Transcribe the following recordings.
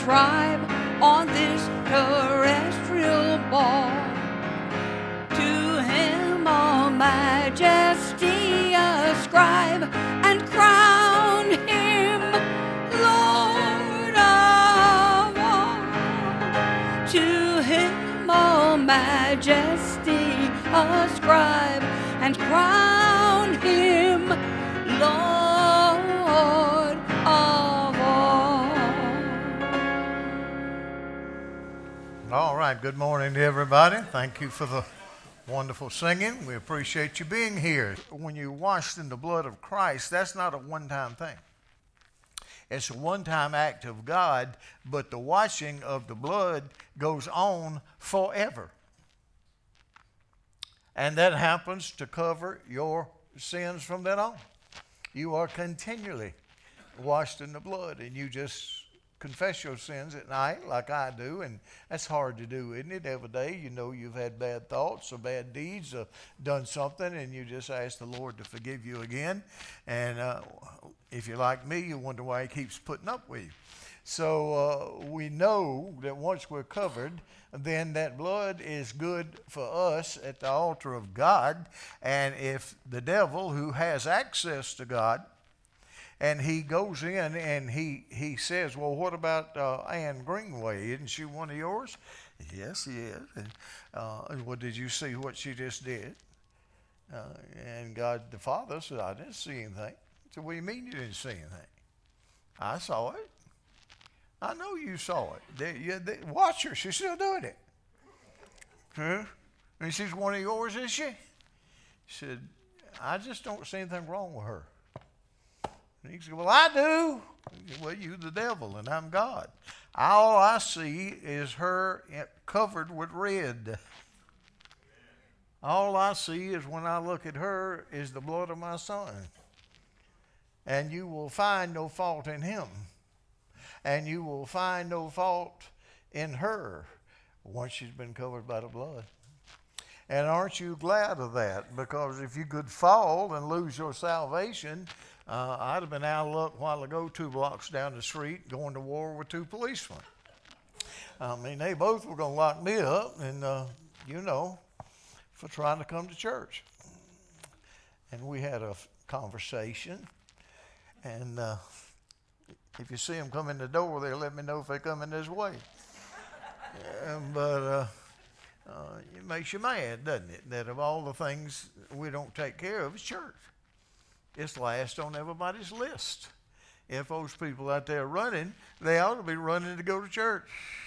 tribe on this terrestrial ball. To him all majesty ascribe and crown him Lord of all. To him all majesty ascribe and crown him Lord of all. All right, good morning to everybody. Thank you for the wonderful singing. We appreciate you being here. When you're washed in the blood of Christ, that's not a one-time thing. It's a one-time act of God, but the washing of the blood goes on forever. And that happens to cover your sins from then on. You are continually washed in the blood, and you just confess your sins at night like I do, and that's hard to do, isn't it? Every day, you know you've had bad thoughts or bad deeds or done something, and you just ask the Lord to forgive you again. And if you're like me, you wonder why he keeps putting up with you. So we know that once we're covered, then that blood is good for us at the altar of God. And if the devil, who has access to God, and he goes in and he says, well, what about Ann Greenway? Isn't she one of yours? Yes, she is. And well, did you see what she just did? And God the Father said, I didn't see anything. I said, what do you mean you didn't see anything? I saw it. I know you saw it. Watch her. She's still doing it. Huh? And she's one of yours, is she? She said, I just don't see anything wrong with her. And he said, well, I do. Said, well, you're the devil and I'm God. All I see is her covered with red. All I see is when I look at her is the blood of my son. And you will find no fault in him. And you will find no fault in her once she's been covered by the blood. And aren't you glad of that? Because if you could fall and lose your salvation, I'd have been out of luck a while ago, 2 blocks down the street, going to war with 2 policemen. I mean, they both were going to lock me up, and, for trying to come to church. And we had a conversation, and if you see them come in the door there, let me know if they come in this way. But it makes you mad, doesn't it, that of all the things we don't take care of is church. It's last on everybody's list. If those people out there running, they ought to be running to go to church.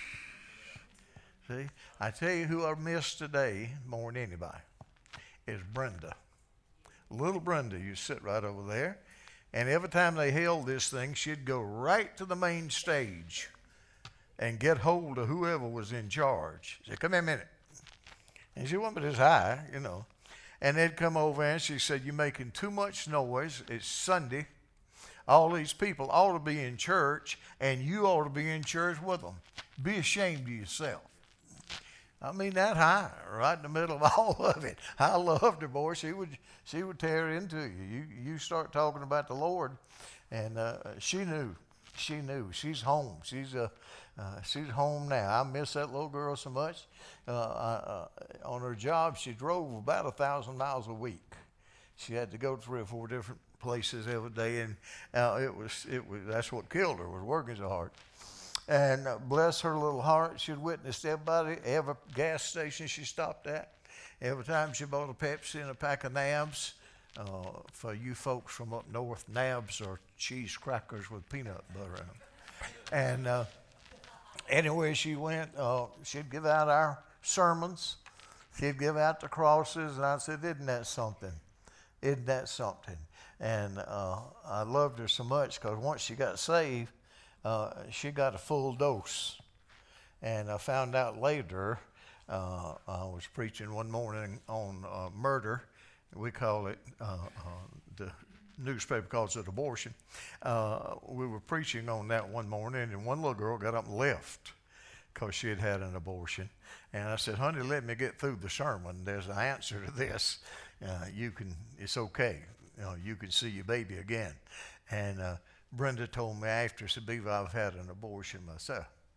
See, I tell you who I miss today more than anybody is Brenda. Little Brenda, you sit right over there. And every time they held this thing, she'd go right to the main stage and get hold of whoever was in charge. She'd say, come here a minute. And she wasn't this high, And they'd come over and she said, you're making too much noise. It's Sunday. All these people ought to be in church, and you ought to be in church with them. Be ashamed of yourself. I mean, that high, right in the middle of all of it. I loved her, boy. She would tear into you. You start talking about the Lord, and she knew. She knew. She's home. She's home now. I miss that little girl so much. On her job, she drove about 1,000 miles a week. She had to go to 3 or 4 different places every day, and that's what killed her, was working so hard. And bless her little heart, she'd witnessed everybody, every gas station she stopped at. Every time she bought a Pepsi and a pack of Nabs. For you folks from up north, Nabs are cheese crackers with peanut butter in them. And anywhere she went, she'd give out our sermons. She'd give out the crosses, and I said, isn't that something? Isn't that something? And I loved her so much because once she got saved, she got a full dose. And I found out later, I was preaching one morning on murder. We call it, the newspaper calls it abortion. We were preaching on that one morning, and one little girl got up and left because she had had an abortion. And I said, honey, let me get through the sermon. There's an answer to this. It's okay. You can see your baby again. And Brenda told me after, said, Beaver, I've had an abortion myself.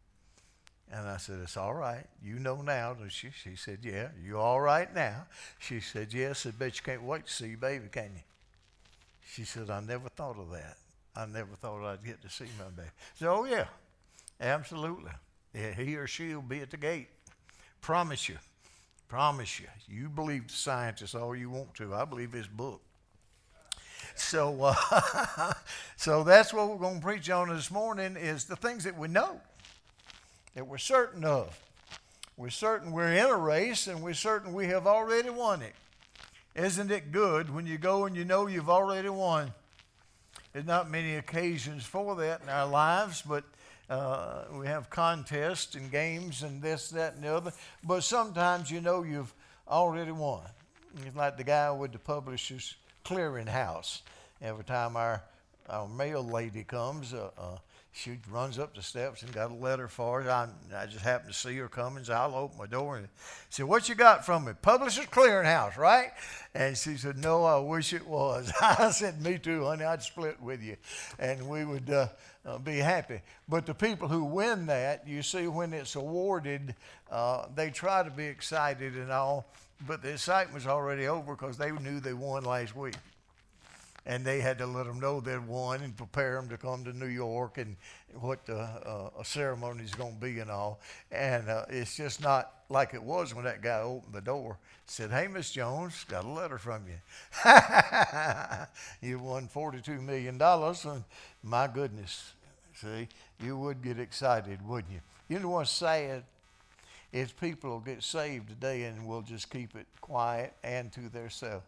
And I said, it's all right. You know now. And she said, yeah, you all right now? She said, yes. I bet you can't wait to see your baby, can you? She said, I never thought of that. I never thought I'd get to see my baby. I said, oh, yeah, absolutely. Yeah, he or she will be at the gate. Promise you. Promise you. You believe the scientists all you want to. I believe his book. So, so that's what we're going to preach on this morning is the things that we know, that we're certain of. We're certain we're in a race, and we're certain we have already won it. Isn't it good when you go and you know you've already won? There's not many occasions for that in our lives, but we have contests and games and this, that, and the other. But sometimes you know you've already won. It's like the guy with the Publishers Clearinghouse. Every time our mail lady comes, she runs up the steps and got a letter for us. I just happened to see her coming, so I'll open my door and say, what you got from me? Publishers Clearinghouse, right? And she said, no, I wish it was. I said, me too, honey. I'd split with you, and we would be happy. But the people who win that, you see, when it's awarded, they try to be excited and all, but the excitement's already over because they knew they won last week. And they had to let them know they'd won and prepare them to come to New York and what a ceremony is going to be and all. And it's just not like it was when that guy opened the door. Said, hey, Miss Jones, got a letter from you. You won $42 million. And my goodness, see, you would get excited, wouldn't you? You know what's sad? Is people will get saved today and will just keep it quiet and to themselves.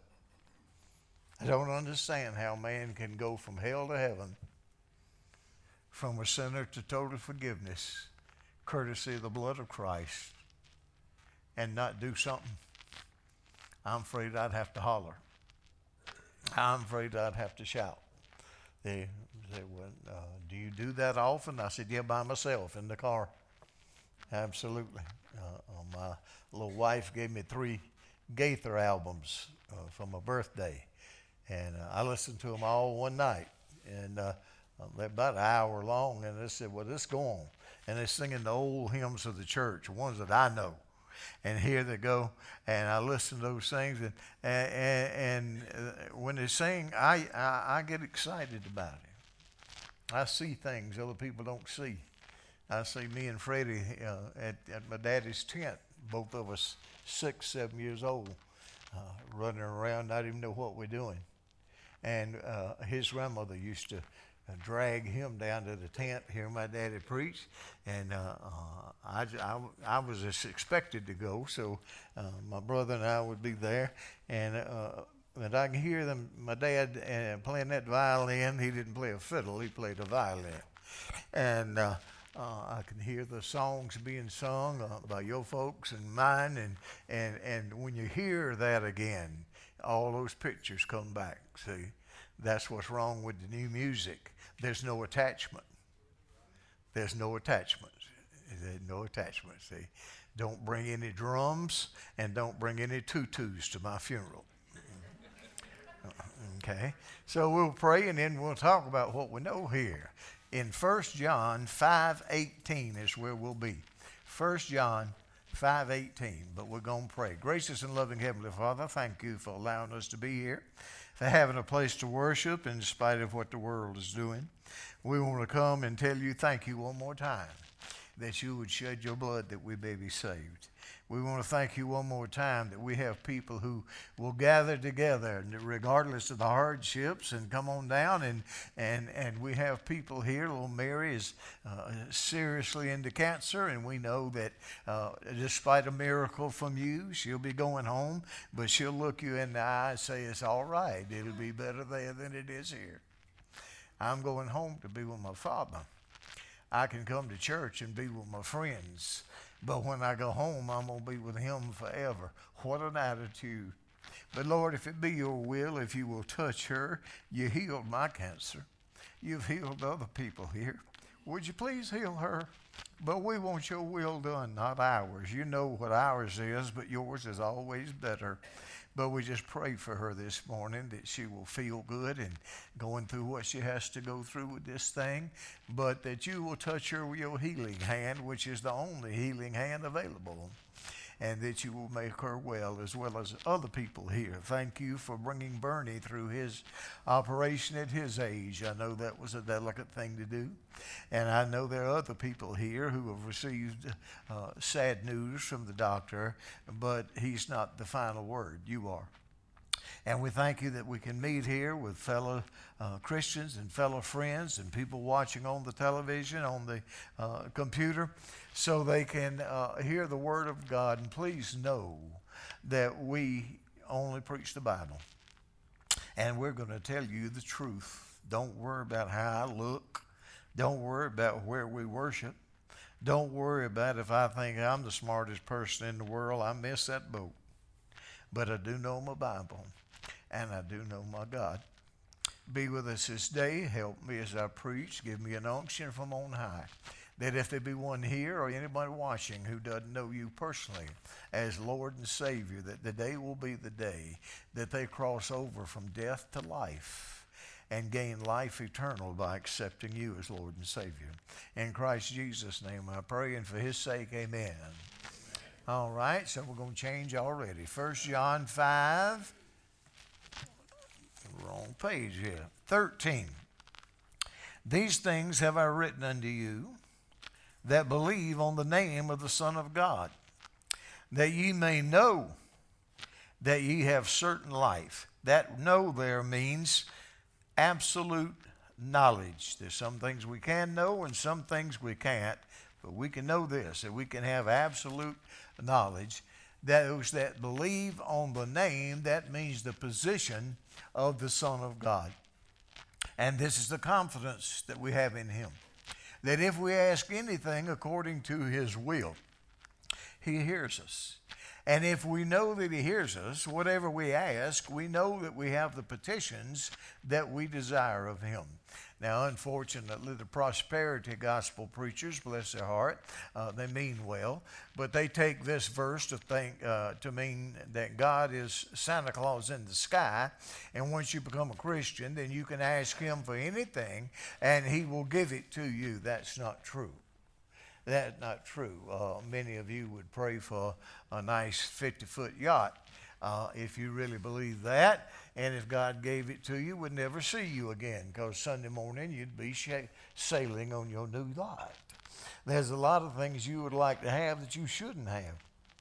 I don't understand how man can go from hell to heaven, from a sinner to total forgiveness, courtesy of the blood of Christ, and not do something. I'm afraid I'd have to holler. I'm afraid I'd have to shout. They said, well, do you do that often? I said, yeah, by myself in the car. Absolutely. My little wife gave me 3 Gaither albums for my birthday. And I listened to them all one night, and they're about an hour long. And they said, well, let's go on. And they're singing the old hymns of the church, ones that I know. And here they go. And I listen to those things. And when they sing, I get excited about it. I see things other people don't see. I see me and Freddie at my daddy's tent, both of us 6, 7 years old, running around, not even know what we're doing. And his grandmother used to drag him down to the tent, hear my daddy preach. And I was just expected to go, so my brother and I would be there. And I can hear them, my dad playing that violin. He didn't play a fiddle, he played a violin. And I can hear the songs being sung by your folks and mine. And when you hear that again, all those pictures come back. See, that's what's wrong with the new music. There's no attachment. There's no attachment. There's no attachment. See, don't bring any drums and don't bring any tutus to my funeral. Okay, so we'll pray and then we'll talk about what we know here. In 1 John 5:18 is where we'll be. 1 John 5:18, but we're going to pray. Gracious and loving Heavenly Father, thank you for allowing us to be here, for having a place to worship in spite of what the world is doing. We want to come and tell you thank you one more time, that you would shed your blood that we may be saved. We want to thank you one more time that we have people who will gather together regardless of the hardships and come on down. And we have people here. Little Mary is seriously into cancer, and we know that despite a miracle from you, she'll be going home, but she'll look you in the eye and say, it's all right. It'll be better there than it is here. I'm going home to be with my Father. I can come to church and be with my friends, but when I go home, I'm going to be with him forever. What an attitude. But Lord, if it be your will, if you will touch her, you healed my cancer. You've healed other people here. Would you please heal her? But we want your will done, not ours. You know what ours is, but yours is always better. But we just pray for her this morning that she will feel good and going through what she has to go through with this thing, but that you will touch her with your healing hand, which is the only healing hand available, and that you will make her well as other people here. Thank you for bringing Bernie through his operation at his age. I know that was a delicate thing to do, and I know there are other people here who have received sad news from the doctor, but he's not the final word. You are. And we thank you that we can meet here with fellow Christians and fellow friends and people watching on the television, on the computer, so they can hear the Word of God. And please know that we only preach the Bible. And we're going to tell you the truth. Don't worry about how I look. Don't worry about where we worship. Don't worry about if I think I'm the smartest person in the world. I miss that boat. But I do know my Bible. And I do know my God. Be with us this day. Help me as I preach. Give me an unction from on high. That if there be one here or anybody watching who doesn't know you personally as Lord and Savior, that the day will be the day that they cross over from death to life and gain life eternal by accepting you as Lord and Savior. In Christ Jesus' name I pray, and for his sake, amen. All right, so we're going to change already. 1 John 5. Wrong page here. 13. These things have I written unto you that believe on the name of the Son of God, that ye may know that ye have certain life. That know there means absolute knowledge. There's some things we can know and some things we can't, but we can know this, that we can have absolute knowledge. Those that believe on the name, that means the position of the Son of God. And this is the confidence that we have in him, that if we ask anything according to his will, he hears us. And if we know that he hears us, whatever we ask, we know that we have the petitions that we desire of him. Now, unfortunately, the prosperity gospel preachers, bless their heart, they mean well, but they take this verse to mean that God is Santa Claus in the sky, and once you become a Christian, then you can ask him for anything, and he will give it to you. That's not true. That's not true. Many of you would pray for a nice 50-foot yacht. If you really believe that, and if God gave it to you, we'd never see you again, because Sunday morning you'd be sailing on your new yacht. There's a lot of things you would like to have that you shouldn't have,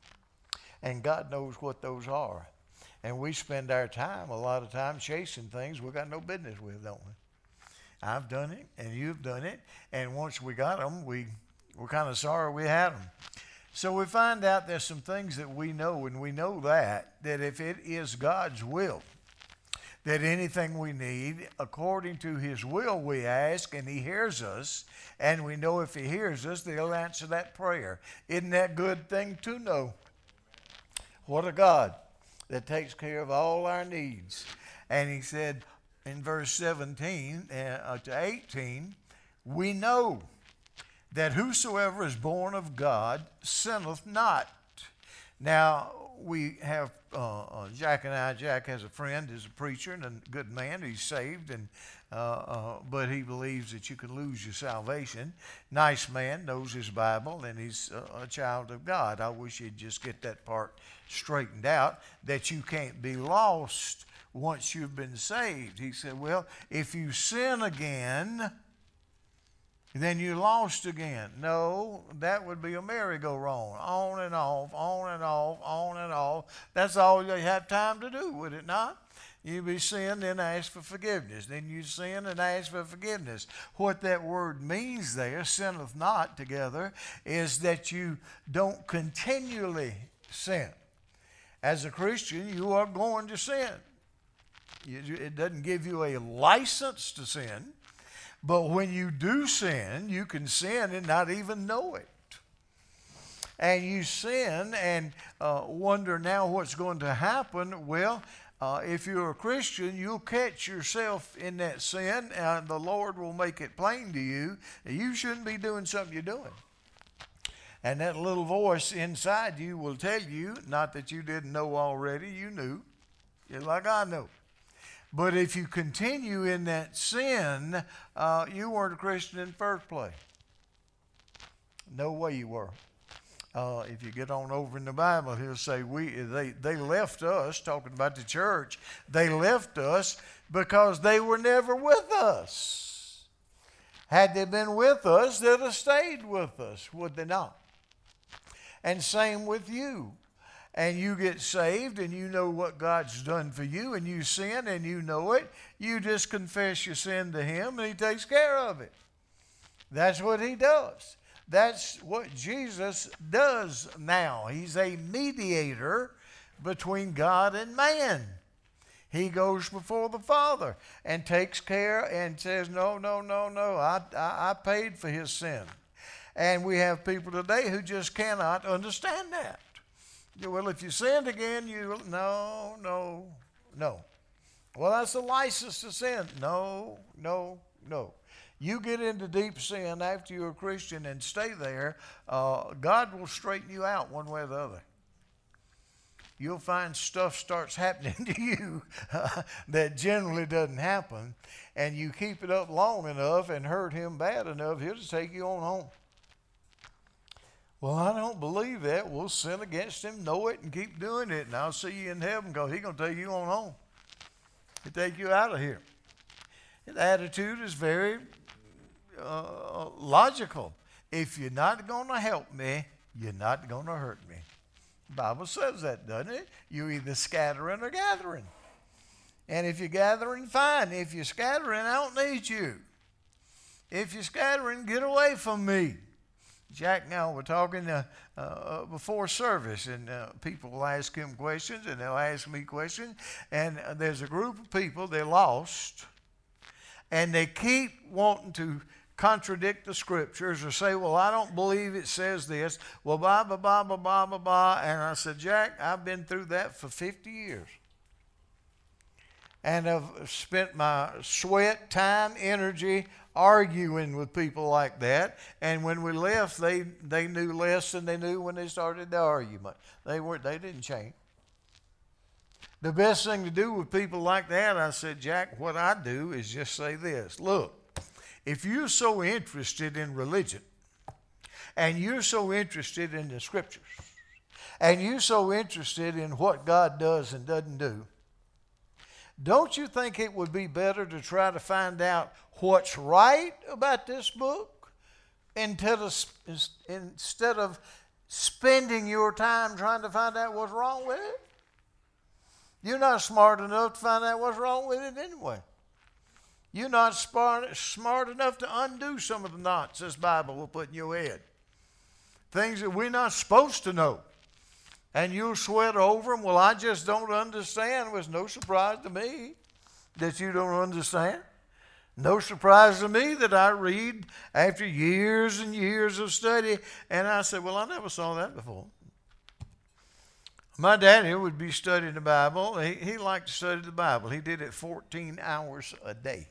and God knows what those are. And we spend our time, a lot of time, chasing things we got no business with, don't we? I've done it, and you've done it, and once we got them, we're kind of sorry we had them. So we find out there's some things that we know, and we know that if it is God's will, that anything we need, according to his will we ask, and he hears us, and we know if he hears us, that he'll answer that prayer. Isn't that a good thing to know? What a God that takes care of all our needs. And he said in verse 17 to 18, we know that whosoever is born of God sinneth not. Now, we have Jack and I. Jack has a friend who's a preacher and a good man. He's saved, but he believes that you can lose your salvation. Nice man, knows his Bible, and he's a child of God. I wish he'd just get that part straightened out, that you can't be lost once you've been saved. He said, well, if you sin again, then you lost again. No, that would be a merry-go-round. On and off, on and off, on and off. That's all you have time to do, would it not? You be sin, then ask for forgiveness. Then you sin and ask for forgiveness. What that word means there, sinneth not together, is that you don't continually sin. As a Christian, you are going to sin. It doesn't give you a license to sin. But when you do sin, you can sin and not even know it. And you sin and wonder now what's going to happen. Well, if you're a Christian, you'll catch yourself in that sin, and the Lord will make it plain to you that you shouldn't be doing something you're doing. And that little voice inside you will tell you, not that you didn't know already, you knew, just like I know. But if you continue in that sin, you weren't a Christian in the first place. No way you were. If you get on over in the Bible, he'll say, they left us, talking about the church, they left us because they were never with us. Had they been with us, they'd have stayed with us, would they not? And same with you. And you get saved and you know what God's done for you, and you sin and you know it. You just confess your sin to him and he takes care of it. That's what he does. That's what Jesus does now. He's a mediator between God and man. He goes before the Father and takes care and says, no, I paid for his sin. And we have people today who just cannot understand that. Well, if you sinned again, no. Well, that's a license to sin. No. You get into deep sin after you're a Christian and stay there, God will straighten you out one way or the other. You'll find stuff starts happening to you that generally doesn't happen, and you keep it up long enough and hurt him bad enough, he'll just take you on home. Well, I don't believe that. We'll sin against him, know it, and keep doing it, and I'll see you in heaven because he's going to take you on home. He'll take you out of here. His attitude is very logical. If you're not going to help me, you're not going to hurt me. The Bible says that, doesn't it? You're either scattering or gathering. And if you're gathering, fine. If you're scattering, I don't need you. If you're scattering, get away from me. Jack and I were talking before service, and people will ask him questions, and they'll ask me questions. And there's a group of people, they're lost, and they keep wanting to contradict the scriptures or say, well, I don't believe it says this. Well, blah, blah, blah, blah, blah, blah, blah. And I said, Jack, I've been through that for 50 years. And I've spent my sweat, time, energy arguing with people like that. And when we left, they knew less than they knew when they started the argument. They didn't change. The best thing to do with people like that, I said, Jack, what I do is just say this. Look, if you're so interested in religion, and you're so interested in the scriptures, and you're so interested in what God does and doesn't do, don't you think it would be better to try to find out what's right about this book instead of spending your time trying to find out what's wrong with it? You're not smart enough to find out what's wrong with it anyway. You're not smart enough to undo some of the knots this Bible will put in your head. Things that we're not supposed to know. And you'll sweat over them. Well, I just don't understand. It was no surprise to me that you don't understand. No surprise to me that I read after years and years of study. And I said, well, I never saw that before. My daddy would be studying the Bible. He liked to study the Bible. He did it 14 hours a day.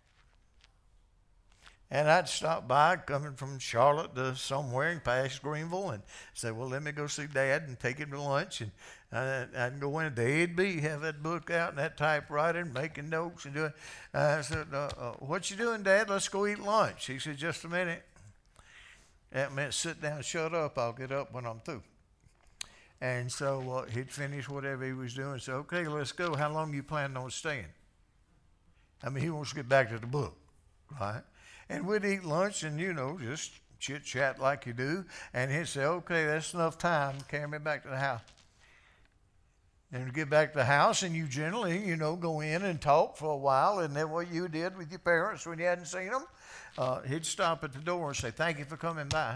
And I'd stop by coming from Charlotte to somewhere and past Greenville and say, well, let me go see Dad and take him to lunch. And I'd go in they'd have that book out and that typewriter and making notes and doing. I said, what you doing, Dad? Let's go eat lunch. He said, just a minute. That meant sit down, shut up. I'll get up when I'm through. And so he'd finish whatever he was doing. So, okay, let's go. How long you planning on staying? I mean, he wants to get back to the book, right? And we'd eat lunch and, just chit-chat like you do. And he'd say, okay, that's enough time. Carry me back to the house. And we get back to the house, and you generally, go in and talk for a while. Isn't that what you did with your parents when you hadn't seen them? He'd stop at the door and say, thank you for coming by.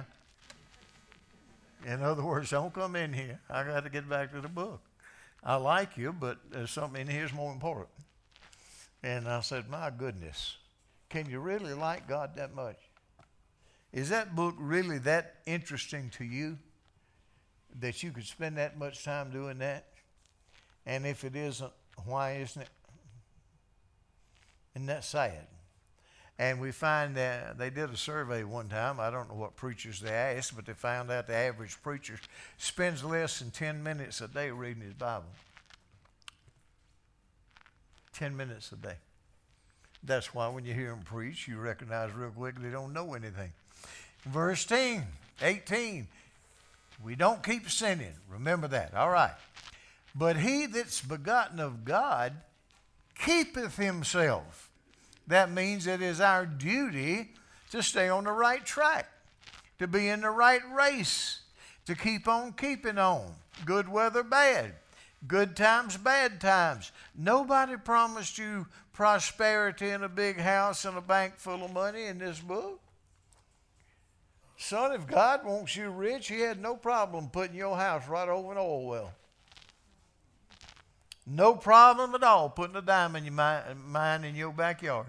In other words, don't come in here. I got to get back to the book. I like you, but there's something in here that's more important. And I said, my goodness. Can you really like God that much? Is that book really that interesting to you that you could spend that much time doing that? And if it isn't, why isn't it? Isn't that sad? And we find that they did a survey one time. I don't know what preachers they asked, but they found out the average preacher spends less than 10 minutes a day reading his Bible. 10 minutes a day. That's why when you hear them preach, you recognize real quick they don't know anything. Verse 18, we don't keep sinning. Remember that. All right. But he that's begotten of God keepeth himself. That means it is our duty to stay on the right track, to be in the right race, to keep on keeping on. Good weather, bad. Good times, bad times. Nobody promised you prosperity in a big house and a bank full of money in this book. Son, if God wants you rich, he had no problem putting your house right over an oil well. No problem at all putting a dime in your mine in your backyard.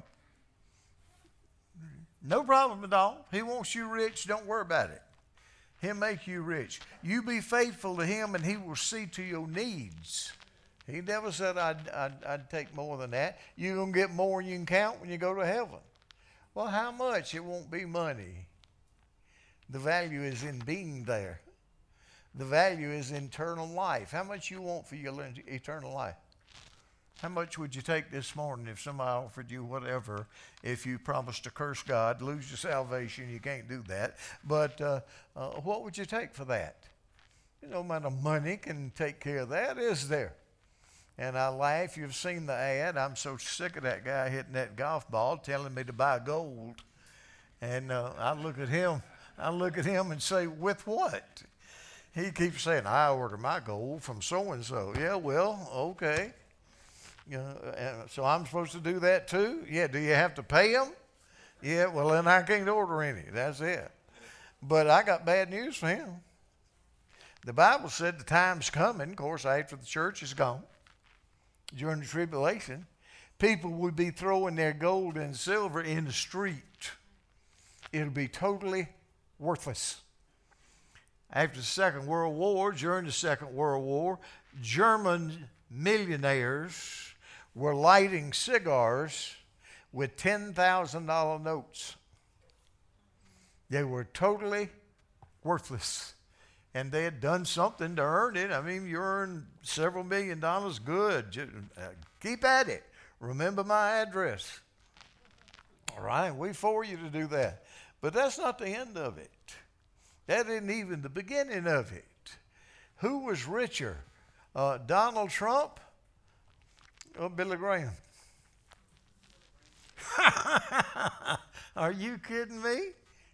No problem at all. He wants you rich. Don't worry about it. He'll make you rich. You be faithful to him and he will see to your needs. He never said I'd take more than that. You're going to get more than you can count when you go to heaven. Well, how much? It won't be money. The value is in being there. The value is eternal life. How much you want for your eternal life? How much would you take this morning if somebody offered you whatever, if you promised to curse God, lose your salvation? You can't do that. But what would you take for that? No amount of money can take care of that, is there? And I laugh. You've seen the ad. I'm so sick of that guy hitting that golf ball telling me to buy gold. And I look at him and say, with what? He keeps saying, I order my gold from so-and-so. Yeah, well, okay. So I'm supposed to do that too? Yeah, do you have to pay them? Yeah, well, then I can't order any. That's it. But I got bad news for him. The Bible said the time's coming, of course, after the church is gone, during the tribulation, people would be throwing their gold and silver in the street. It'll be totally worthless. After the Second World War, during the Second World War, German millionaires were lighting cigars with $10,000 notes. They were totally worthless. And they had done something to earn it. I mean, you earn several $1 million, good. Just, keep at it. Remember my address. All right, we for you to do that. But that's not the end of it. That isn't even the beginning of it. Who was richer, Donald Trump or Billy Graham? Are you kidding me?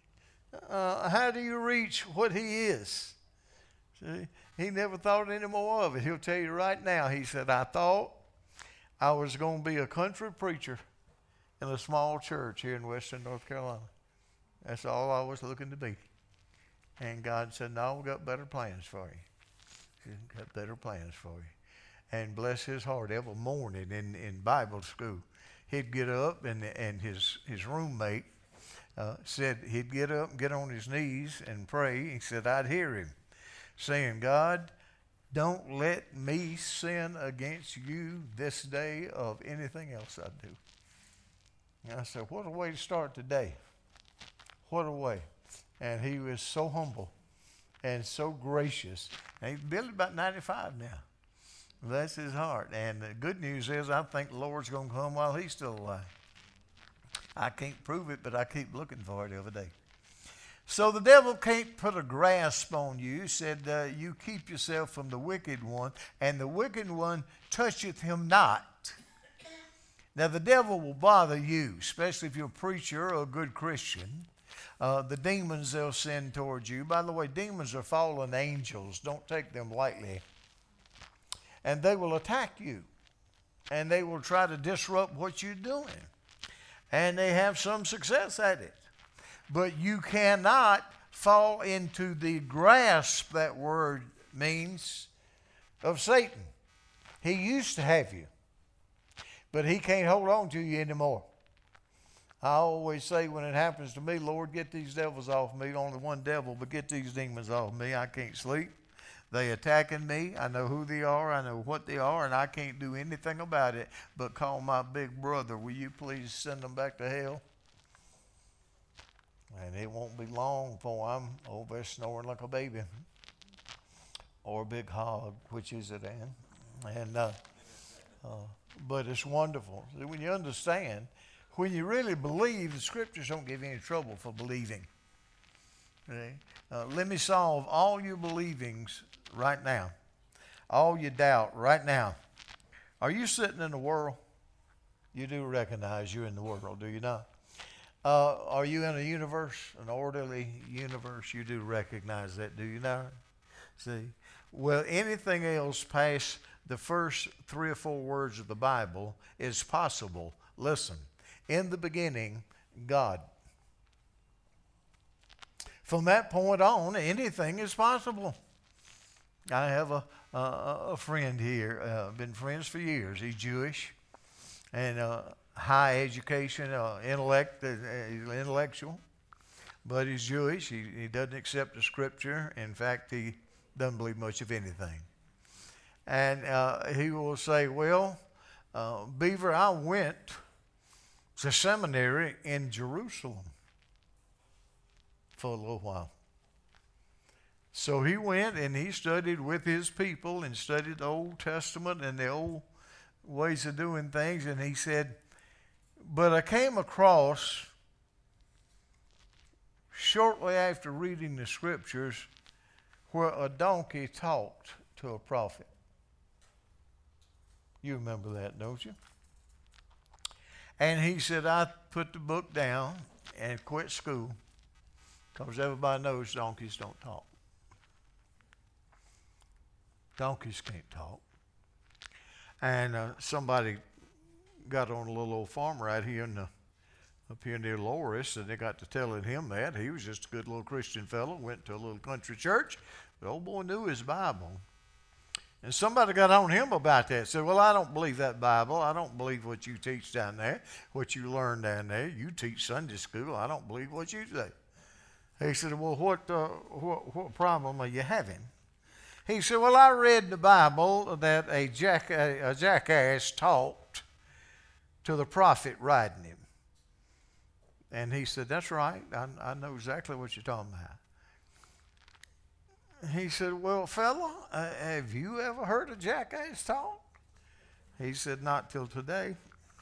How do you reach what he is? See, he never thought any more of it. He'll tell you right now. He said, I thought I was going to be a country preacher in a small church here in Western North Carolina. That's all I was looking to be. And God said, no, we've got better plans for you. We've got better plans for you. And bless his heart, every morning in Bible school, he'd get up and his roommate said he'd get up and get on his knees and pray. He said, I'd hear him saying, God, don't let me sin against you this day of anything else I do. And I said, what a way to start the day. What a way. And he was so humble and so gracious. And he's built about 95 now. Bless his heart. And the good news is I think the Lord's going to come while he's still alive. I can't prove it, but I keep looking for it every day. So the devil can't put a grasp on you. Said, you keep yourself from the wicked one, and the wicked one toucheth him not. Now the devil will bother you, especially if you're a preacher or a good Christian. The demons they'll send towards you. By the way, demons are fallen angels. Don't take them lightly. And they will attack you. And they will try to disrupt what you're doing. And they have some success at it. But you cannot fall into the grasp, that word means, of Satan. He used to have you. But he can't hold on to you anymore. I always say when it happens to me, Lord, get these devils off me. Only one devil, but get these demons off me. I can't sleep. They attacking me. I know who they are. I know what they are, and I can't do anything about it but call my big brother. Will you please send them back to hell? And it won't be long before I'm over there snoring like a baby. Or a big hog, which is it, Ann? And But it's wonderful. When you understand, when you really believe, the scriptures don't give you any trouble for believing. Okay? Let me solve all your believings right now. All your doubt right now. Are you sitting in the world? You do recognize you're in the world, do you not? Are you in a universe, an orderly universe? You do recognize that, do you not? See? Well, anything else past the first 3 or 4 words of the Bible is possible. Listen, in the beginning, God. From that point on, anything is possible. I have a friend here, been friends for years. He's Jewish and high education, intellectual, but he's Jewish. He doesn't accept the scripture. In fact, he doesn't believe much of anything. And he will say, well, Beaver, I went to seminary in Jerusalem for a little while. So he went and he studied with his people and studied the Old Testament and the old ways of doing things. And he said, but I came across, shortly after reading the scriptures, where a donkey talked to a prophet. You remember that, don't you? And he said, I put the book down and quit school because everybody knows donkeys don't talk. Donkeys can't talk. And somebody got on a little old farmer out here up here near Loris, and they got to telling him that. He was just a good little Christian fellow, went to a little country church. The old boy knew his Bible. And somebody got on him about that. Said, well, I don't believe that Bible. I don't believe what you teach down there, what you learn down there. You teach Sunday school. I don't believe what you say. He said, well, what problem are you having? He said, well, I read in the Bible that a jackass talked to the prophet riding him. And he said, that's right. I know exactly what you're talking about. He said, well, fella, have you ever heard a jackass talk? He said, not till today.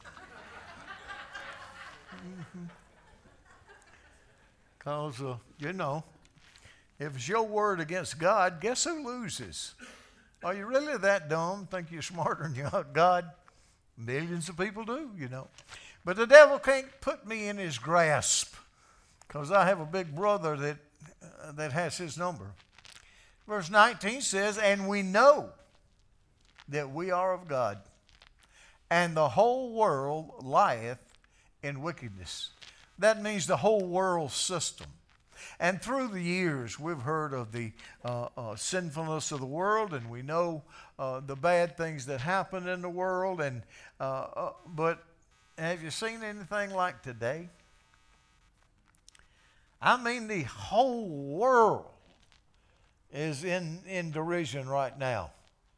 Because, if it's your word against God, guess who loses? Are you really that dumb? Think you're smarter than God? Millions of people do, But the devil can't put me in his grasp because I have a big brother that has his number. Verse 19 says, and we know that we are of God, and the whole world lieth in wickedness. That means the whole world system. And through the years, we've heard of the sinfulness of the world, and we know the bad things that happen in the world. But have you seen anything like today? I mean, the whole world is in derision right now.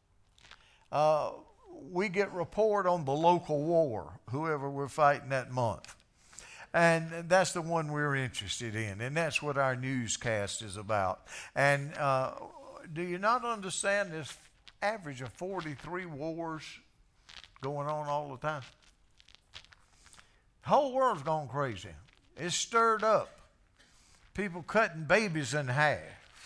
We get report on the local war, whoever we're fighting that month. And that's the one we're interested in, and that's what our newscast is about. And do you not understand this average of 43 wars going on all the time? The whole world's gone crazy. It's stirred up. People cutting babies in half.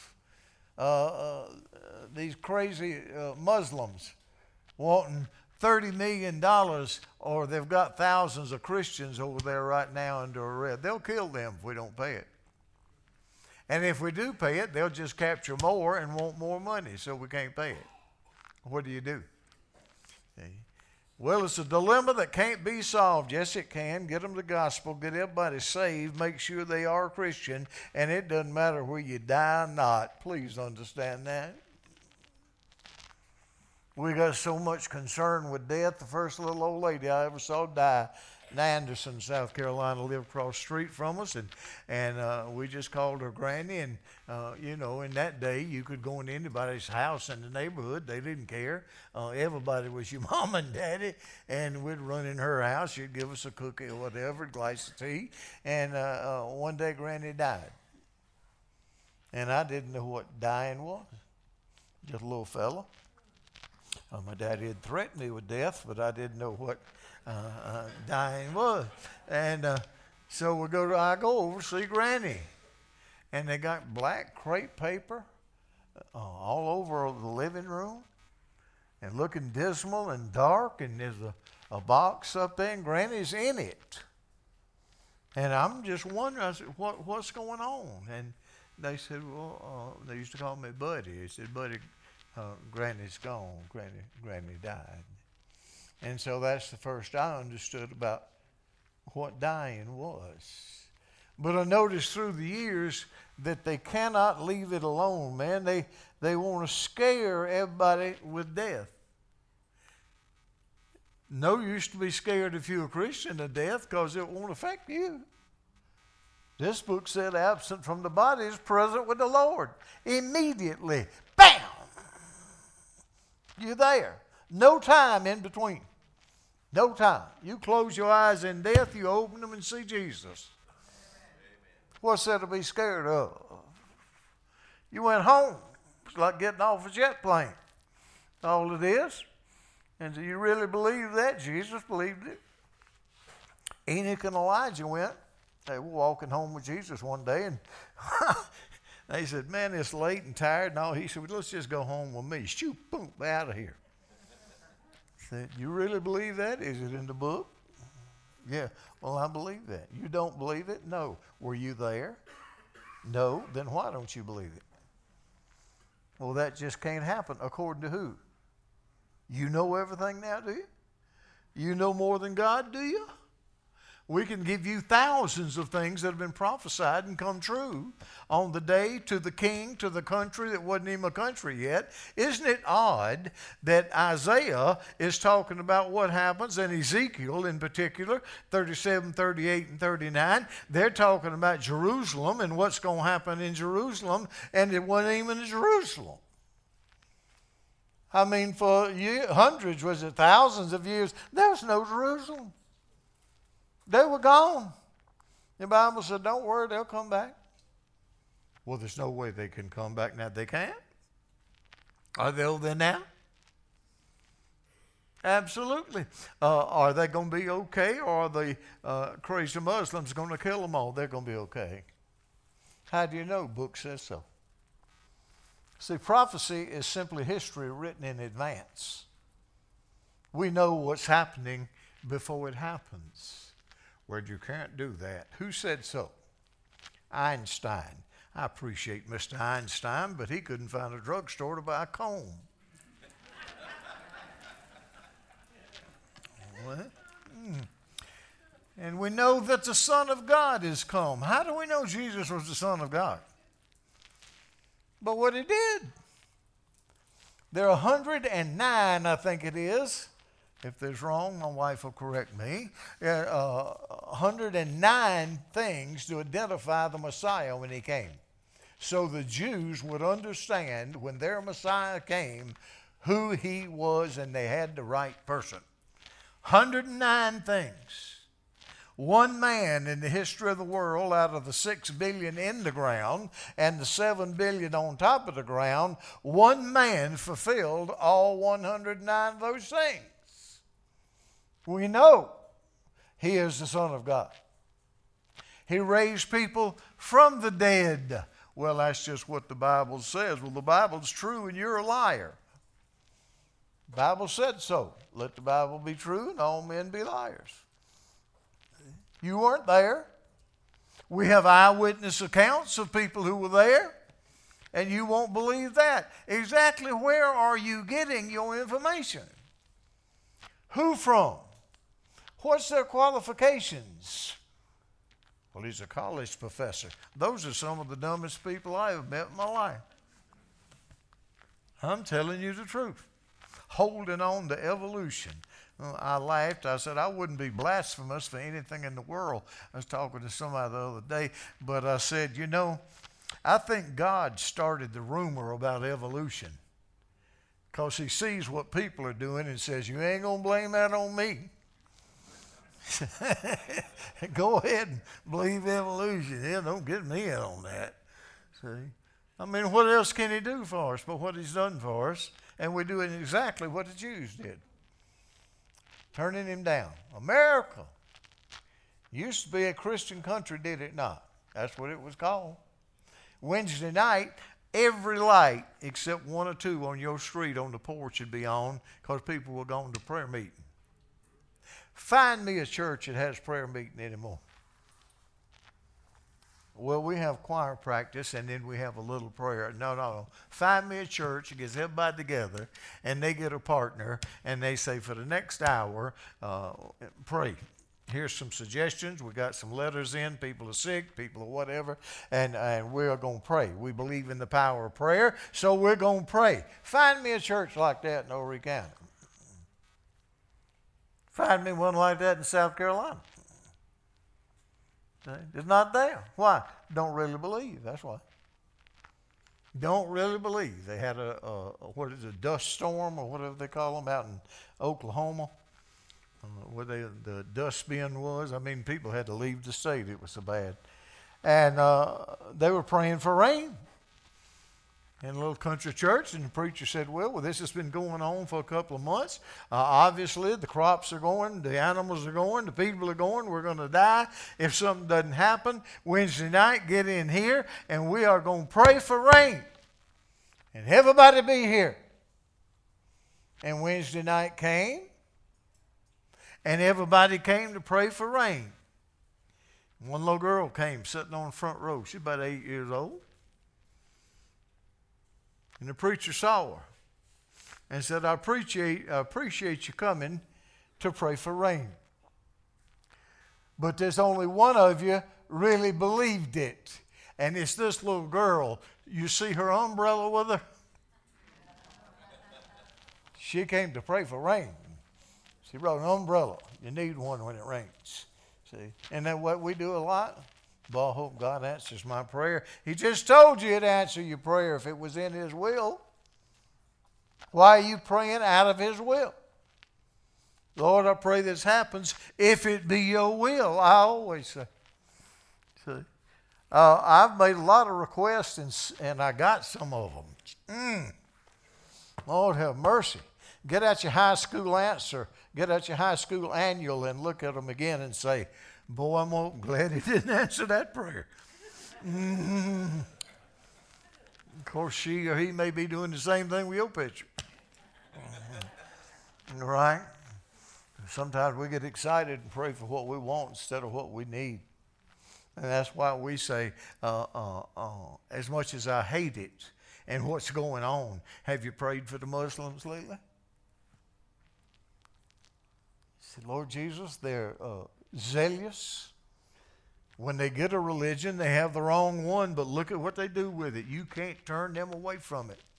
These crazy Muslims wanting $30 million, or they've got thousands of Christians over there right now under arrest. They'll kill them if we don't pay it. And if we do pay it, they'll just capture more and want more money, so we can't pay it. What do you do? See? Well, it's a dilemma that can't be solved. Yes, it can. Get them the gospel, get everybody saved, make sure they are Christian, and it doesn't matter where you die or not. Please understand that. We got so much concern with death. The first little old lady I ever saw die in Anderson, South Carolina, lived across the street from us, and we just called her Granny. And in that day, you could go in anybody's house in the neighborhood; they didn't care. Everybody was your mom and daddy, and we'd run in her house. She'd give us a cookie or whatever, a glass of tea. And one day, Granny died, and I didn't know what dying was. Just a little fella. My daddy had threatened me with death, but I didn't know what dying was. And so I go over to see Granny. And they got black crepe paper all over the living room and looking dismal and dark. And there's a box up there, and Granny's in it. And I'm just wondering, I said, what's going on? And they said, well, they used to call me Buddy. They said, Buddy, Granny's gone. Granny died. And so that's the first I understood about what dying was. But I noticed through the years that they cannot leave it alone, man. They want to scare everybody with death. No use to be scared if you're a Christian of death, because it won't affect you. This book said, absent from the body is present with the Lord. Immediately, bam! You're there. No time in between. No time. You close your eyes in death, you open them and see Jesus. What's there to be scared of? You went home. It's like getting off a jet plane. All it is. And do you really believe that? Jesus believed it. Enoch and Elijah went. They were walking home with Jesus one day, and they said, man, it's late and tired. And all. He said, well, let's just go home with me. Shoot, boom, out of here. I said, you really believe that? Is it in the book? Yeah, well, I believe that. You don't believe it? No. Were you there? No. Then why don't you believe it? Well, that just can't happen. According to who? You know everything now, do you? You know more than God, do you? We can give you thousands of things that have been prophesied and come true on the day, to the king, to the country that wasn't even a country yet. Isn't it odd that Isaiah is talking about what happens, and Ezekiel in particular, 37, 38, and 39, they're talking about Jerusalem and what's going to happen in Jerusalem, and it wasn't even in Jerusalem. I mean, for hundreds, was it thousands of years, there was no Jerusalem. They were gone. The Bible said, don't worry, they'll come back. Well, there's no way they can come back now. They can't. Are they over there now? Absolutely. Are they going to be okay, or are the crazy Muslims going to kill them all? They're going to be okay. How do you know? Book says so. See, prophecy is simply history written in advance. We know what's happening before it happens. Well, you can't do that. Who said so? Einstein. I appreciate Mr. Einstein, but he couldn't find a drugstore to buy a comb. And we know that the Son of God is come. How do we know Jesus was the Son of God? But what he did. There are 109, I think it is. If there's wrong, my wife will correct me. 109 things to identify the Messiah when he came. So the Jews would understand when their Messiah came who he was, and they had the right person. 109 things. One man in the history of the world, out of the 6 billion in the ground and the 7 billion on top of the ground, one man fulfilled all 109 of those things. We know he is the Son of God. He raised people from the dead. Well, that's just what the Bible says. Well, the Bible's true and you're a liar. The Bible said so. Let the Bible be true and all men be liars. You weren't there. We have eyewitness accounts of people who were there, and you won't believe that. Exactly where are you getting your information? Who from? What's their qualifications? Well, he's a college professor. Those are some of the dumbest people I have met in my life. I'm telling you the truth. Holding on to evolution. I laughed. I said, I wouldn't be blasphemous for anything in the world. I was talking to somebody the other day, but I said, you know, I think God started the rumor about evolution because he sees what people are doing and says, you ain't going to blame that on me. Go ahead and believe evolution. Yeah, don't get me in on that. See? I mean, what else can he do for us but what he's done for us? And we're doing exactly what the Jews did. Turning him down. America used to be a Christian country, did it not? That's what it was called. Wednesday night, every light except one or two on your street on the porch would be on because people were going to prayer meeting. Find me a church that has prayer meeting anymore. Well, we have choir practice and then we have a little prayer. No. Find me a church that gets everybody together and they get a partner and they say for the next hour, pray. Here's some suggestions. We got some letters in. People are sick, people are whatever, and we're going to pray. We believe in the power of prayer, so we're going to pray. Find me a church like that in Horry County. Find me one like that in South Carolina. It's not there. Why? Don't really believe. That's why. Don't really believe. They had a dust storm or whatever they call them out in Oklahoma. Where the dust bin was. I mean, people had to leave the state. It was so bad. And they were praying for rain in a little country church. And the preacher said, well, this has been going on for a couple of months. Obviously, the crops are going, the animals are going, the people are going. We're going to die if something doesn't happen. Wednesday night, get in here, and we are going to pray for rain. And everybody be here. And Wednesday night came. And everybody came to pray for rain. One little girl came sitting on the front row. She's about 8 years old. And the preacher saw her and said, I appreciate you coming to pray for rain. But there's only one of you really believed it. And it's this little girl. You see her umbrella with her? She came to pray for rain. She brought an umbrella. You need one when it rains. See? Isn't that what we do a lot? Well, I hope God answers my prayer. He just told you he'd answer your prayer if it was in his will. Why are you praying out of his will? Lord, I pray this happens if it be your will. I always say. See? I've made a lot of requests and I got some of them. Lord have mercy. Get out your high school answer. Get out your high school annual and look at them again and say, boy, I'm glad he didn't answer that prayer. Of course, she or he may be doing the same thing with your picture. Right? Sometimes we get excited and pray for what we want instead of what we need. And that's why we say, as much as I hate it and what's going on, have you prayed for the Muslims lately? Lord Jesus, they're zealous. When they get a religion, they have the wrong one, but look at what they do with it. You can't turn them away from it.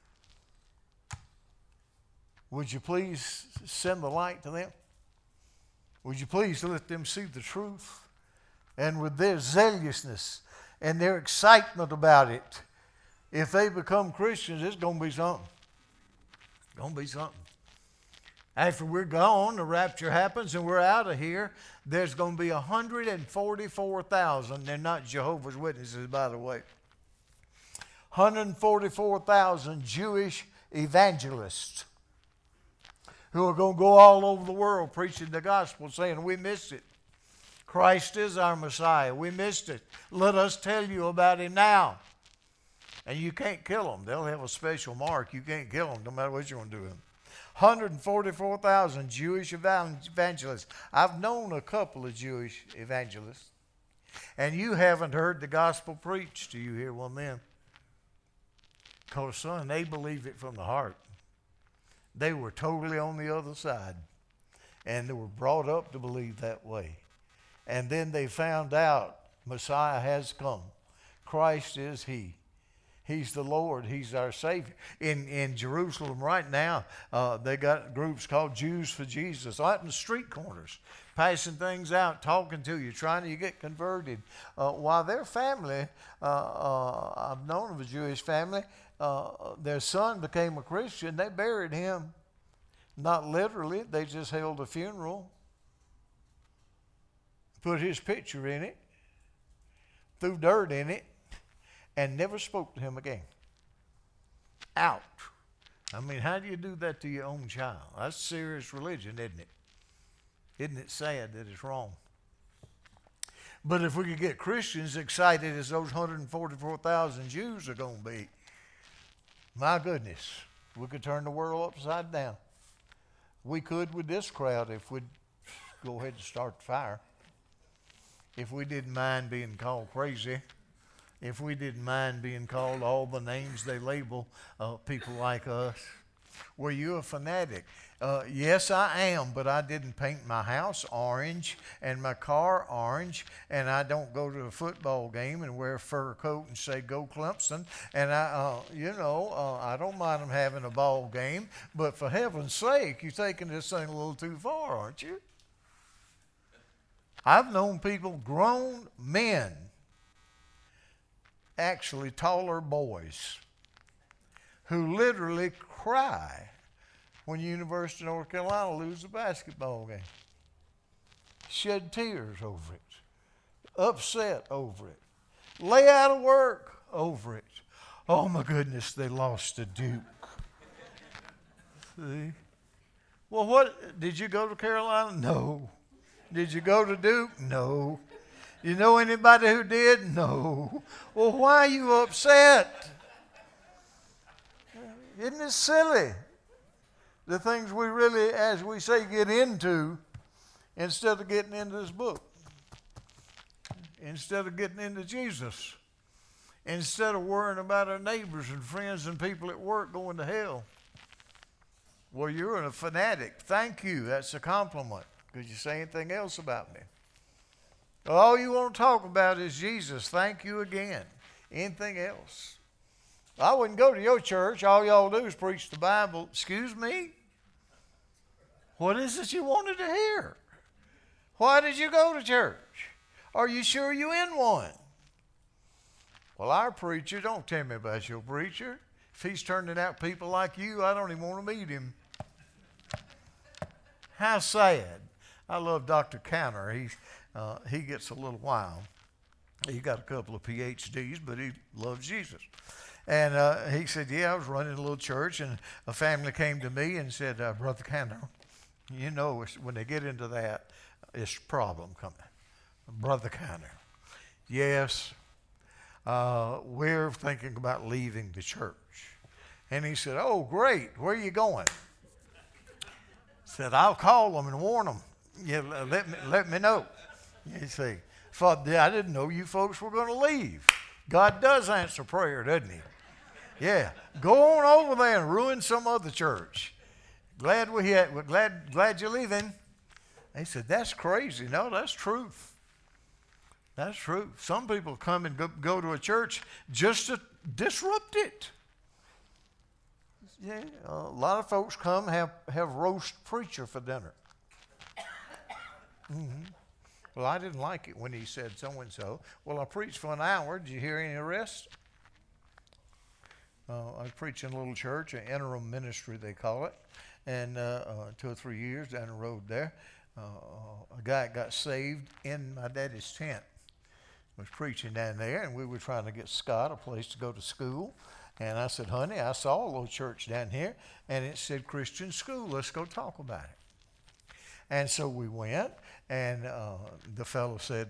Would you please send the light to them? Would you please let them see the truth? And with their zealousness and their excitement about it, if they become Christians, it's going to be something. It's going to be something. After we're gone, the rapture happens and we're out of here, there's going to be 144,000. They're not Jehovah's Witnesses, by the way. 144,000 Jewish evangelists who are going to go all over the world preaching the gospel, saying, we missed it. Christ is our Messiah. We missed it. Let us tell you about him now. And you can't kill them. They'll have a special mark. You can't kill them no matter what you want to do with them. 144,000 Jewish evangelists. I've known a couple of Jewish evangelists. And you haven't heard the gospel preached. Do you hear one then? Because, son, they believe it from the heart. They were totally on the other side. And they were brought up to believe that way. And then they found out Messiah has come. Christ is he. He's the Lord. He's our Savior. In Jerusalem right now, they got groups called Jews for Jesus out in the street corners, passing things out, talking to you, trying to get converted. While their family, I've known of a Jewish family, their son became a Christian. They buried him. Not literally. They just held a funeral, put his picture in it, threw dirt in it, and never spoke to him again. Out. I mean, how do you do that to your own child? That's serious religion, isn't it? Isn't it sad that it's wrong? But if we could get Christians excited as those 144,000 Jews are going to be, my goodness, we could turn the world upside down. We could with this crowd if we'd go ahead and start the fire. If we didn't mind being called crazy. If we didn't mind being called all the names they label people like us. Were you a fanatic? Yes, I am, but I didn't paint my house orange and my car orange, and I don't go to a football game and wear a fur coat and say, "Go Clemson." And I don't mind them having a ball game, but for heaven's sake, you're taking this thing a little too far, aren't you? I've known people, grown men, actually taller boys, who literally cry when University of North Carolina loses a basketball game. Shed tears over it. Upset over it. Lay out of work over it. Oh my goodness, they lost to Duke. See? Well, what, did you go to Carolina? No. Did you go to Duke? No. You know anybody who did? No. Well, why are you upset? Isn't it silly? The things we really, as we say, get into instead of getting into this book. Instead of getting into Jesus. Instead of worrying about our neighbors and friends and people at work going to hell. Well, you're a fanatic. Thank you. That's a compliment. Could you say anything else about me? All you want to talk about is Jesus. Thank you again. Anything else? I wouldn't go to your church. All y'all do is preach the Bible. Excuse me? What is it you wanted to hear? Why did you go to church? Are you sure you're in one? Well, our preacher, don't tell me about your preacher. If he's turning out people like you, I don't even want to meet him. How sad. I love Dr. Counter. He gets a little wild. He got a couple of PhDs, but he loves Jesus. And he said, yeah, I was running a little church, and a family came to me and said, Brother Counter, you know, when they get into that, it's a problem coming. Brother Counter, yes, we're thinking about leaving the church. And he said, oh, great, where are you going? Said, I'll call them and warn them. Yeah, let me know. You see, Father, I didn't know you folks were going to leave. God does answer prayer, doesn't he? Yeah, go on over there and ruin some other church. Glad you're leaving. They said, that's crazy. No, that's truth. That's true. Some people come and go to a church just to disrupt it. Yeah, a lot of folks come have roast preacher for dinner. Mm-hmm. Well, I didn't like it when he said so-and-so. Well, I preached for an hour. Did you hear any rest? I was preaching in a little church, an interim ministry they call it, and 2 or 3 years down the road there, a guy got saved in my daddy's tent. Was preaching down there, and we were trying to get Scott a place to go to school. And I said, honey, I saw a little church down here, and it said Christian school. Let's go talk about it. And so we went, and the fellow said,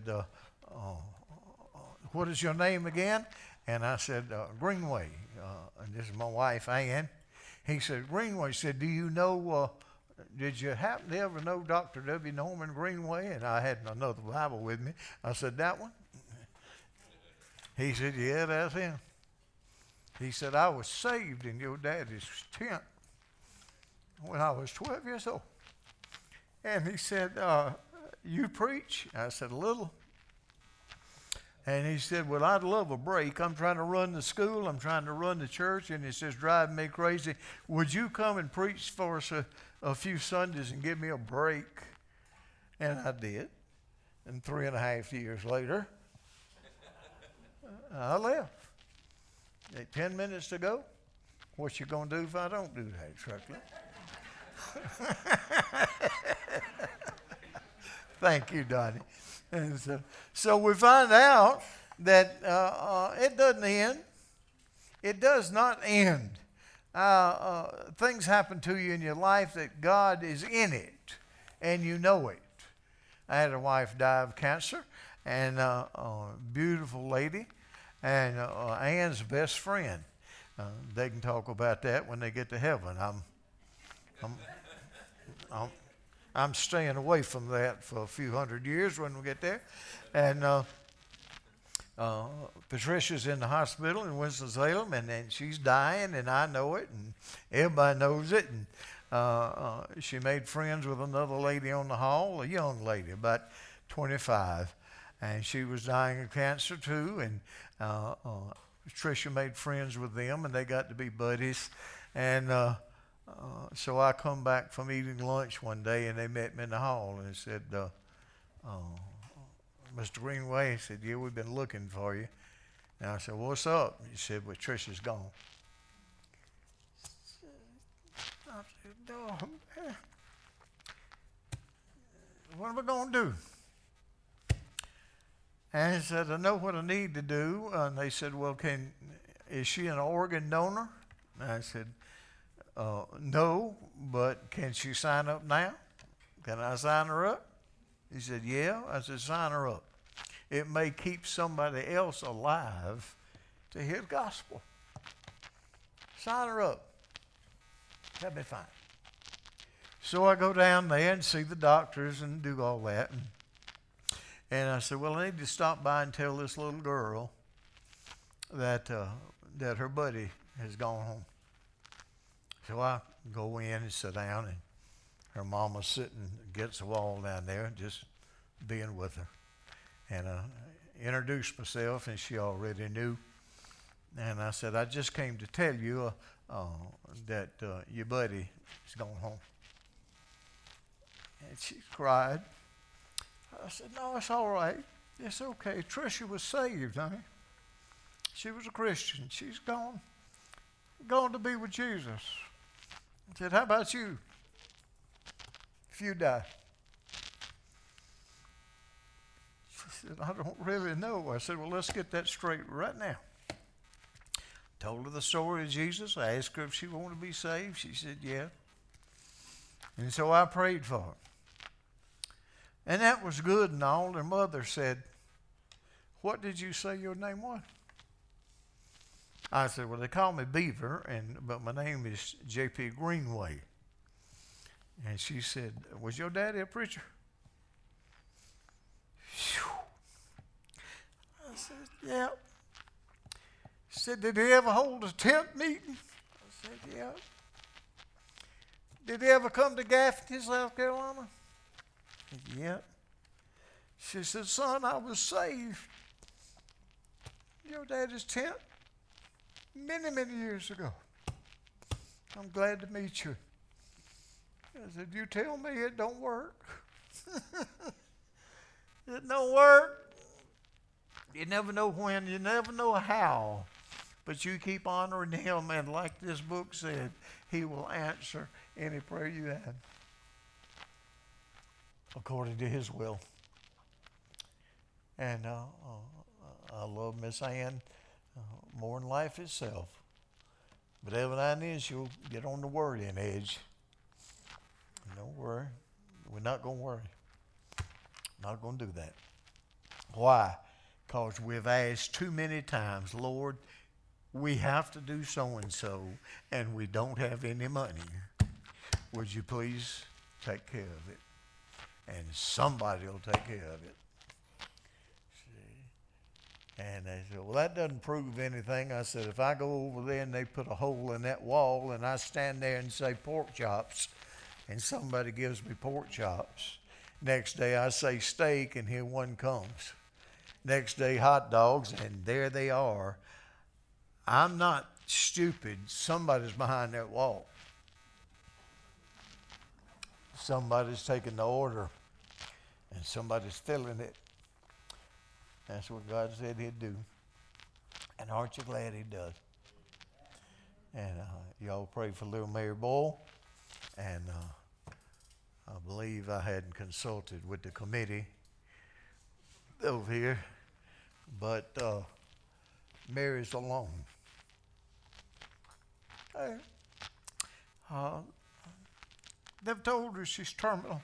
what is your name again? And I said, Greenway. And this is my wife, Ann. He said, Greenway. He said, do you know, did you happen to ever know Dr. W. Norman Greenway? And I had another Bible with me. I said, that one? He said, yeah, that's him. He said, I was saved in your daddy's tent when I was 12 years old. And he said, you preach? I said, a little. And he said, well, I'd love a break. I'm trying to run the school. I'm trying to run the church. And it's just driving me crazy. Would you come and preach for us a few Sundays and give me a break? And I did. And 3.5 years later, I left. 10 minutes to go. What you going to do if I don't do that, Truckler? Thank you, Donnie. And so we find out that it doesn't end. It does not end things happen to you in your life that God is in it, and you know it. I had a wife die of cancer, and a beautiful lady, and Ann's best friend. They can talk about that when they get to heaven. I'm staying away from that for a few hundred years when we get there. And Patricia's in the hospital in Winston-Salem, and she's dying, and I know it, and everybody knows it. And she made friends with another lady on the hall, a young lady, about 25, and she was dying of cancer too. And Patricia made friends with them, and they got to be buddies. And so I come back from eating lunch one day, and they met me in the hall, and they said, Mr. Greenway, he said, yeah, we've been looking for you. And I said, what's up? He said, well, Tricia's gone. I said, oh, man. What am I going to do? And he said, I know what I need to do. And they said, well, is she an organ donor? And I said, no, but can she sign up now? Can I sign her up? He said, yeah. I said, sign her up. It may keep somebody else alive to hear the gospel. Sign her up. That'll be fine. So I go down there and see the doctors and do all that. And I said, well, I need to stop by and tell this little girl that her buddy has gone home. So I go in and sit down, and her mama's sitting against the wall down there, just being with her. And I introduced myself, and she already knew. And I said, I just came to tell you that your buddy is going home. And she cried. I said, no, it's all right. It's okay. Tricia was saved, honey. She was a Christian. She's gone to be with Jesus. I said, how about you? If you die. She said, I don't really know. I said, well, let's get that straight right now. Told her the story of Jesus. I asked her if she wanted to be saved. She said, yeah. And so I prayed for her. And that was good and all. Her mother said, what did you say your name was? I said, well, they call me Beaver, but my name is J.P. Greenway. And she said, was your daddy a preacher? Whew. I said, yeah. She said, did he ever hold a tent meeting? I said, yeah. Did he ever come to Gaffney, South Carolina? I said, yeah. She said, son, I was saved. Your daddy's tent many, many years ago. I'm glad to meet you. I said, you tell me it don't work. It don't work. You never know when, you never know how. But you keep honoring him, and like this book said, he will answer any prayer you have according to his will. And I love Miss Ann more than life itself. But every now and then she'll get on the worrying edge. Don't worry. We're not going to worry. Not going to do that. Why? Because we've asked too many times, Lord, we have to do so-and-so, and we don't have any money. Would you please take care of it? And somebody will take care of it. See? And they said, well, that doesn't prove anything. I said, if I go over there and they put a hole in that wall and I stand there and say pork chops, and somebody gives me pork chops, next day I say steak and here one comes. Next day hot dogs, and there they are. I'm not stupid. Somebody's behind that wall. Somebody's taking the order, and somebody's filling it. That's what God said he'd do. And aren't you glad he does? And y'all pray for little Mary Boyle. And I believe I hadn't consulted with the committee over here, but Mary's alone. Hey, They've told her she's terminal.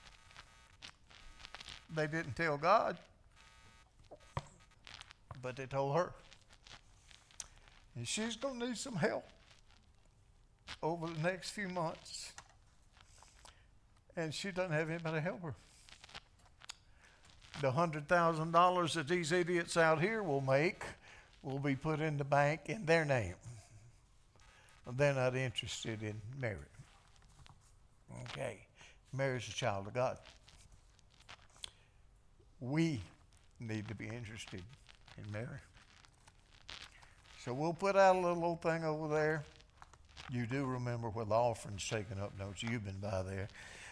They didn't tell God, but they told her. And she's going to need some help over the next few months. And she doesn't have anybody to help her. The $100,000 that these idiots out here will make will be put in the bank in their name. They're not interested in Mary. Okay. Mary's a child of God. We need to be interested in Mary. So we'll put out a little old thing over there. You do remember where the offering's taken up, don't you? You've been by there.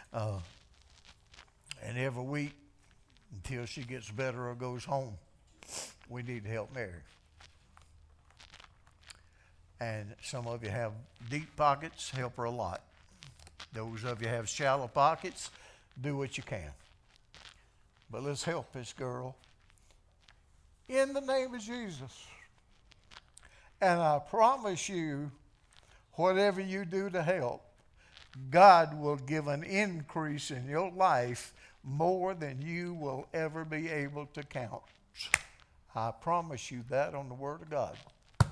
And every week, until she gets better or goes home, we need to help Mary. And some of you have deep pockets, help her a lot. Those of you have shallow pockets, do what you can. But let's help this girl in the name of Jesus. And I promise you, whatever you do to help, God will give an increase in your life more than you will ever be able to count. I promise you that on the Word of God.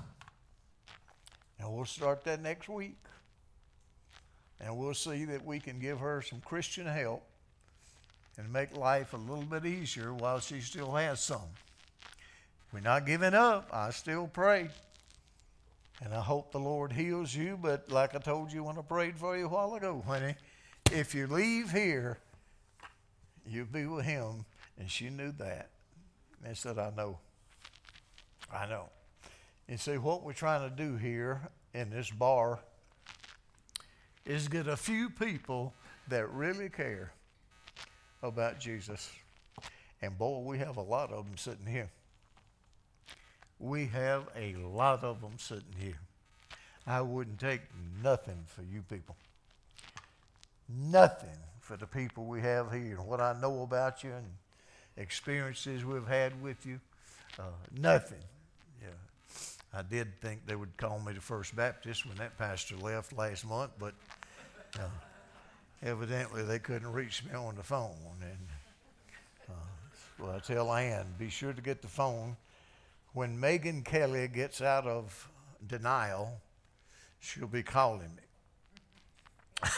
And we'll start that next week. And we'll see that we can give her some Christian help and make life a little bit easier while she still has some. We're not giving up. I still pray. And I hope the Lord heals you. But like I told you when I prayed for you a while ago, honey, if you leave here, you'll be with him. And she knew that. And said, I know. I know. And see, what we're trying to do here in this bar is get a few people that really care about Jesus. And boy, we have a lot of them sitting here. We have a lot of them sitting here. I wouldn't take nothing for you people. Nothing for the people we have here and what I know about you and experiences we've had with you. Nothing. Yeah. I did think they would call me the First Baptist when that pastor left last month, but evidently they couldn't reach me on the phone. And well, I tell Ann, be sure to get the phone. When Megan Kelly gets out of denial, she'll be calling me.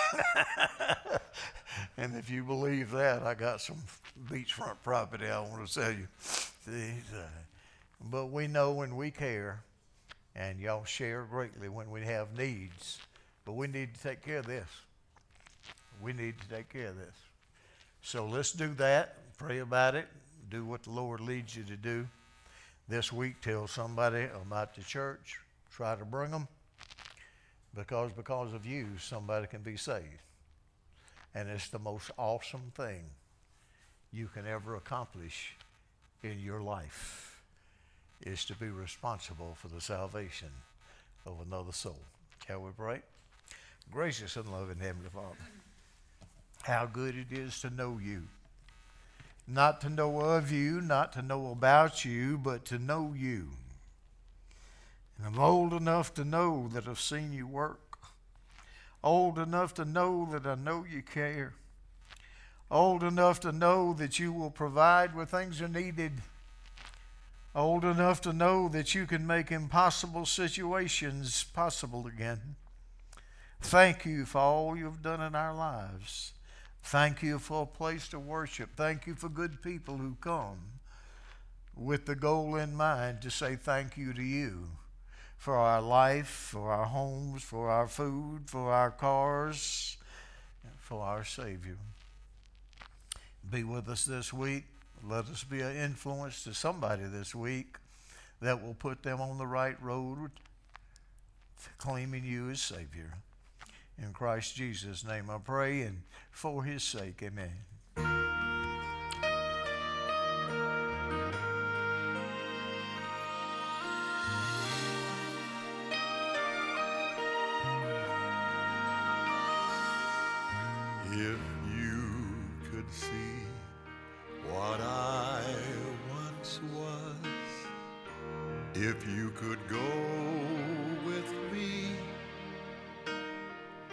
And if you believe that, I got some beachfront property I want to sell you. See, but we know when we care, and y'all share greatly when we have needs. But we need to take care of this. We need to take care of this. So let's do that. Pray about it. Do what the Lord leads you to do. This week, tell somebody about the church. Try to bring them. Because of you, somebody can be saved. And it's the most awesome thing you can ever accomplish in your life, is to be responsible for the salvation of another soul. Shall we pray? Gracious and loving Heavenly Father, how good it is to know you. Not to know of you, not to know about you, but to know you. And I'm old enough to know that I've seen you work. Old enough to know that I know you care. Old enough to know that you will provide where things are needed. Old enough to know that you can make impossible situations possible again. Thank you for all you've done in our lives. Thank you for a place to worship. Thank you for good people who come with the goal in mind to say thank you to you for our life, for our homes, for our food, for our cars, for our Savior. Be with us this week. Let us be an influence to somebody this week that will put them on the right road, claiming you as Savior. In Christ Jesus' name I pray, and for his sake, amen. If you could see what I once was, if you could go with me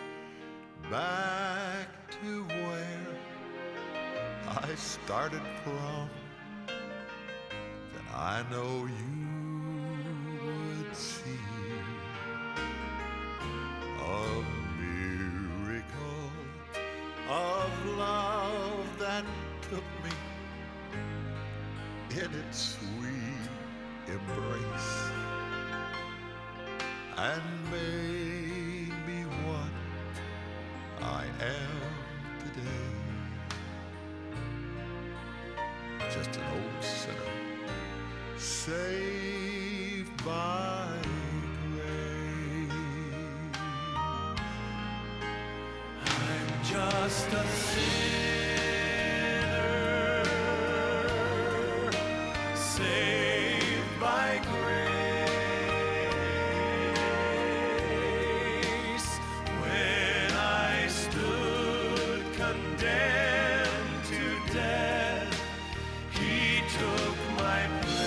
back to where I started from, then I know you would see a miracle of love that took me in its sweet embrace and made me what I am today. Just an old sinner saved by grace. I'm just a sinner saved by grace. When I stood condemned to death, He took my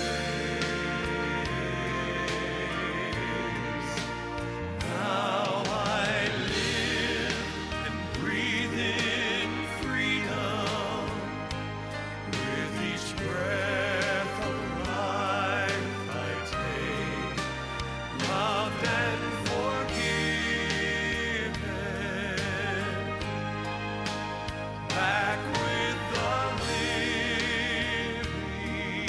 place. Now I live and breathe in freedom. With each breath of life I take, loved and forgiven, back with the living.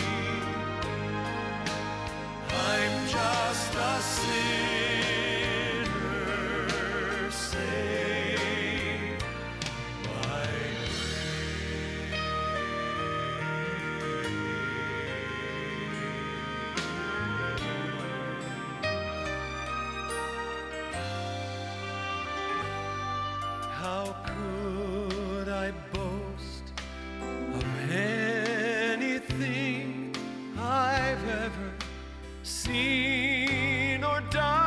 I'm just a sinner saved by How could I boast of anything I've ever seen or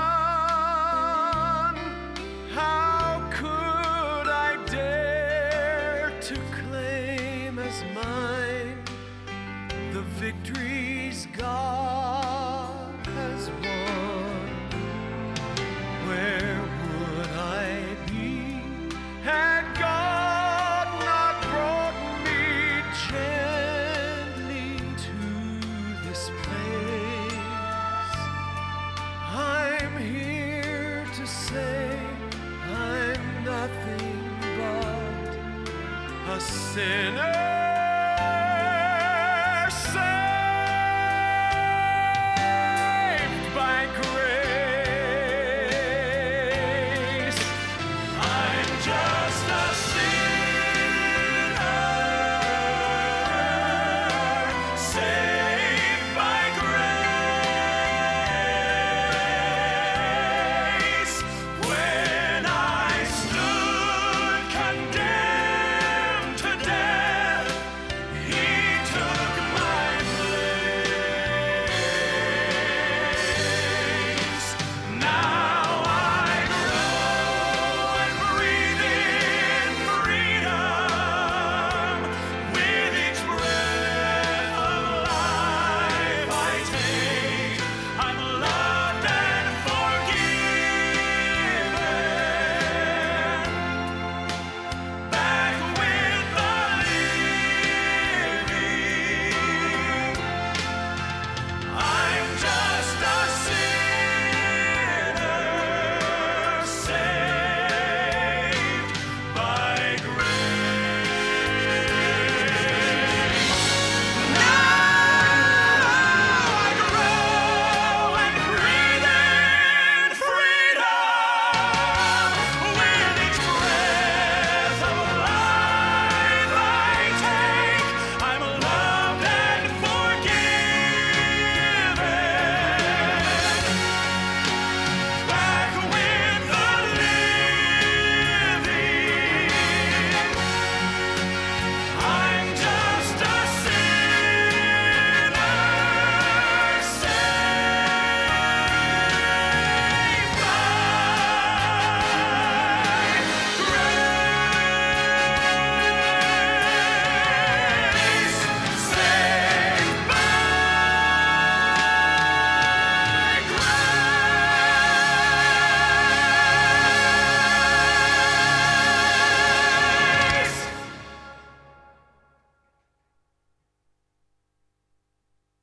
done? How could I dare to claim as mine the victories God has won? Where would I be had God not brought me gently to this place? I'm here to say I'm nothing but a sinner